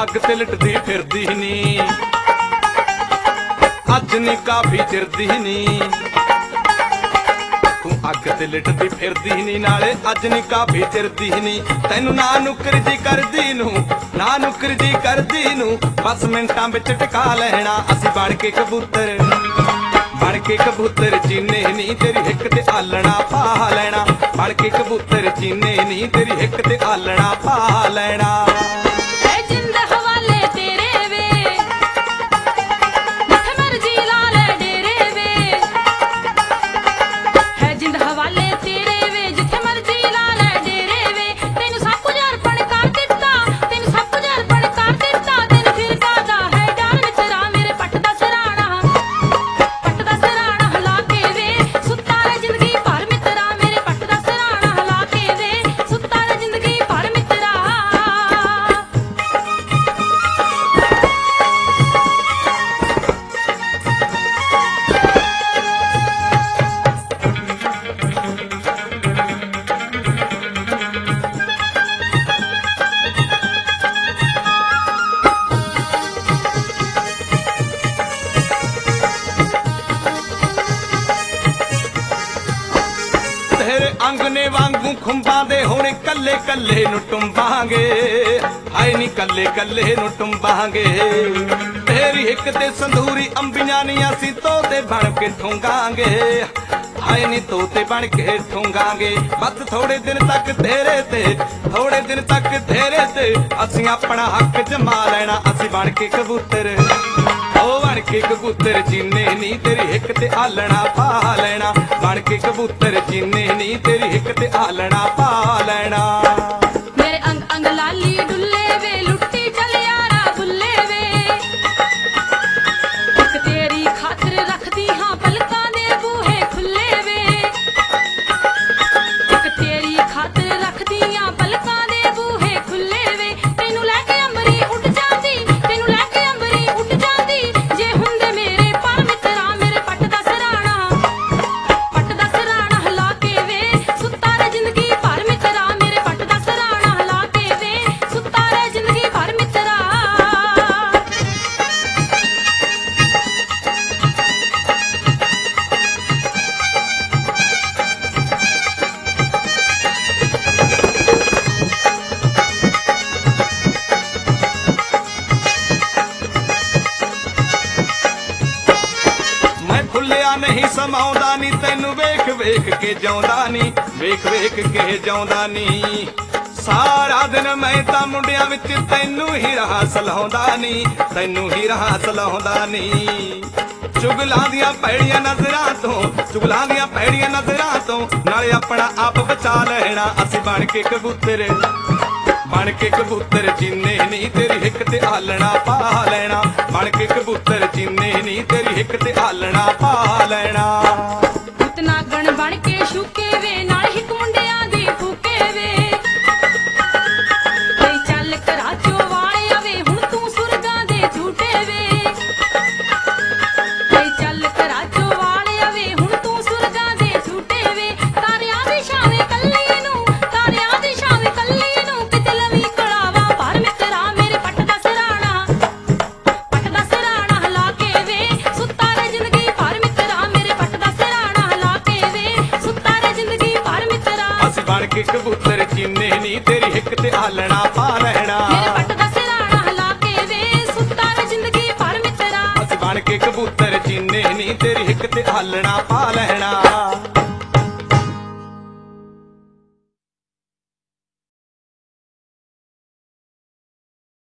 ਅੱਗ ਤੇ ਲਿਟਦੀ ਫਿਰਦੀ ਨੀ ਅੱਜ ਨੀ ਕਾਫੀ ਚਿਰਦੀ ਨੀ ਤੂੰ ਅੱਗ ਤੇ ਲਿਟਦੀ ਫਿਰਦੀ ਨੀ ਨਾਲੇ ਅੱਜ ਨੀ ਕਾਫੀ ਚਿਰਦੀ ਨੀ ਤੈਨੂੰ ਨਾ ਨੁਕਰ ਜੀ ਕਰਦੀ ਨੂੰ ਨਾ ਨੁਕਰ ਜੀ ਕਰਦੀ ਨੂੰ ਬਸ ਮਿੰਟਾਂ ਵਿੱਚ ਟਿਕਾ ਲੈਣਾ ਅਸੀਂ ਬਣ ਕੇ ਕਬੂਤਰ ਚੀਨੇ ਨੀ ਤੇਰੀ ਹਿੱਕ ਤੇ ਆਲਣਾ ਪਾ ਲੈਣਾ ਬਣ ਕੇ ਕਬੂਤਰ ਚੀਨੇ ਨੀ ਤੇਰੀ ਹਿੱਕ ਤੇ ਆਲਣਾ ਪਾ ਲੈਣਾ ਤੇਰੇ ਅੰਗਨੇ ਵਾਂਗੂ ਖੁੰਬਾਂ ਦੇ ਹੁਣ ਕੱਲੇ ਕੱਲੇ ਨੂੰ ਟੁੰਬਾਂਗੇ ਹਾਏ ਨੀ ਕੱਲੇ ਕੱਲੇ ਨੂੰ ਟੁੰਬਾਂਗੇ ਤੇਰੀ ਹਿੱਕ ਤੇ ਸੰਧੂਰੀ ਅੰਬੀਆਂ ਨੀ ਅਸੀਂ ਤੋਤੇ ਬਣ ਕੇ ਠੁੰਗਾਂਗੇ ਹਾਏ ਨੀ ਤੋਤੇ ਬਣ ਕੇ ਠੁੰਗਾਂਗੇ ਬਸ ਥੋੜੇ ਦਿਨ ਤੱਕ ਤੇਰੇ ਤੇ ਅਸੀਂ ਆਪਣਾ ਹੱਕ ਜਮਾ ਲੈਣਾ ਅਸੀਂ ਬਣ ਕੇ ਕਬੂਤਰ ਬਣ ਕੇ ਕਬੂਤਰ ਚੀਨੇ ਨੀ ਤੇਰੀ ਹਿੱਕ ਤੇ ਆਲਣਾ ਪਾ ਲੈਣਾ ਬਣ ਕੇ ਕਬੂਤਰ ਚੀਨੇ ਨੀ ਤੇਰੀ ਹਿੱਕ ਤੇ ਆਲਣਾ ਪਾ ਲੈਣਾ ਮੇਰੇ ਅੰਗ ਅੰਗ ਲਾਲੀ ਡੁੱਲੇ ਵੇ ਲੁੱਟੀ ਚੱਲ ਯਾਰਾ ਬੁੱਲੇ ਵੇ ਇੱਕ ਤੇਰੀ ਖਾਤਰ ਰੱਖਦੀ ਹਾਂ ਪਲਕਾਂ ਦੇ ਬੂਹੇ ਖੁੱਲੇ ਵੇ ਇੱਕ ਤੇਰੀ ਖਾਤਰ ਰੱਖਦੀ ਹਾਂ ਪਲਕਾਂ ਦੇ ਬੂਹੇ ਖੁੱਲੇ ਵੇ ਤੈਨੂੰ ਲੈ ਕੇ ਅੰਬਰੀ ਉੱਡ ਜਾਂਦੀ ਤੈਨੂੰ ਲੈ ਕੇ ਅੰਬਰੀ ਉੱਡ ਜਾਂਦੀ ਜੇ ਹੁੰਦੇ ਮੇਰੇ ਪਰ ਮਿੱਤਰਾ ਮੇਰੇ ਪੱਟ ਦਾ ਸਰਾਣਾ ਹਿਲਾ ਕੇ ਵੇ ਸੁੱਤਾ ਰਹਿ ਜ਼ਿੰਦਗੀ ਭਰ ਮਿੱਤਰਾ ਮੇਰੇ ਪੱਟ ਦਾ ਸਰਾਣਾ ਹਿਲਾ ਕੇ ਵੇ ਸੁੱਤਾ ਰਹਿ ਜ਼ਿੰਦਗੀ ਭਰ ਮਿੱਤਰਾ ਨਹੀਂ ਸਮਾਉਂਦਾ ਨੀ ਤੈਨੂੰ ਵੇਖ ਵੇਖ ਕੇ ਜਾਉਂਦਾ ਨੀ ਵੇਖ ਵੇਖ ਕੇ ਜਾਉਂਦਾ ਨੀ ਸਾਰਾ ਦਿਨ ਮੈਂ ਤਾਂ ਮੁੰਡਿਆਂ ਵਿੱਚ ਤੈਨੂੰ ਹੀ ਰਾਹ ਸਲਾਉਂਦਾ ਨੀ ਤੈਨੂੰ ਹੀ ਰਾਹ ਸਲਾਉਂਦਾ ਨੀ ਚੁਗਲਾਂ ਦੀਆਂ ਭੈੜੀਆਂ ਨਜ਼ਰਾਂ ਤੋਂ ਨਾਲੇ ਆਪਣਾ ਆਪ ਬਚਾ ਲੈਣਾ ਅਸੀਂ ਬਣ ਕੇ ਕਬੂਤਰ ਚੀਨੇ ਨੀ ਤੇਰੀ ਹਿੱਕ ਤੇ ਆਲਣਾ ਪਾ ਲੈਣਾ ਬਣ ਕੇ ਕਬੂਤਰ ਚੀਨੇ ਨੀ ਤੇਰੀ ਹਿੱਕ ਤੇ ਆਲਣਾ ਪਾ ਲੈਣਾ ਨਾਗਣ ਬਣ ਕੇ ਸ਼ੂਕੇ ਵੇ ਨਾਲ ਹਿੱਕ ਮੁੰਡਿਆਂ ਦੀ ਫੂਕੇ ਵੇ ਕਈ ਚੱਲ ਕਰਾਚੋ ਵਾਲਿਆ ਵੇ ਹੁਣ ਤੂੰ ਸੁਰਗਾਂ ਦੇ ਝੂਟੇ ਵੇ ਕਈ ਚੱਲ ਕਰਾਚੋ ਵਾਲਿਆ ਵੇ ਹੁਣ ਤੂੰ ਸੁਰਗਾਂ ਦੇ ਝੂਟੇ ਵੇ ਤਾਰਿਆਂ ਦੀ ਛਾਵੇਂ ਕੱਲੀ ਨੂੰ ਕਿਤੇ ਲਵੀ ਕੜਾਵਾ ਪਰ ਮਿੱਤਰਾ ਮੇਰੇ ਪੱਟ ਦਾ ਸਰਾਣਾ ਹਿਲਾ ਕੇ ਵੇ ਸੁੱਤਾ ਰਹਿ ਜ਼ਿੰਦਗੀ ਭਰ ਮਿੱਤਰਾ ਮੇਰੇ ਪੱਟ ਦਾ ਸਰਾਣਾ ਹਿਲਾ ਕੇ ਵੇ ਸੁੱਤਾ ਰਹਿ ਜ਼ਿੰਦਗੀ ਭਰ ਮਿੱਤਰਾ ਅਸੀਂ ਬਣ ਕੇ ਕਬੂਤਰ ਚੀਨੇ ਨੀ ਤੇਰੀ ਹਿੱਕ ਤੇ ਆਲਣਾ ਪਾ ਲੈਣਾ ਮੇਰੇ ਪੱਟ ਦਾ ਸਰਾਣਾ ਹਿਲਾ ਕੇ ਵੇ ਸੁੱਤਾ ਰਹਿ ਜ਼ਿੰਦਗੀ ਭਰ ਮਿੱਤਰਾ ਅਸੀਂ ਬਣ ਕੇ ਕਬੂਤਰ ਚੀਨੇ ਨੀ ਤੇਰੀ ਹਿੱਕ ਤੇ ਆਲਣਾ ਪਾ ਲੈਣਾ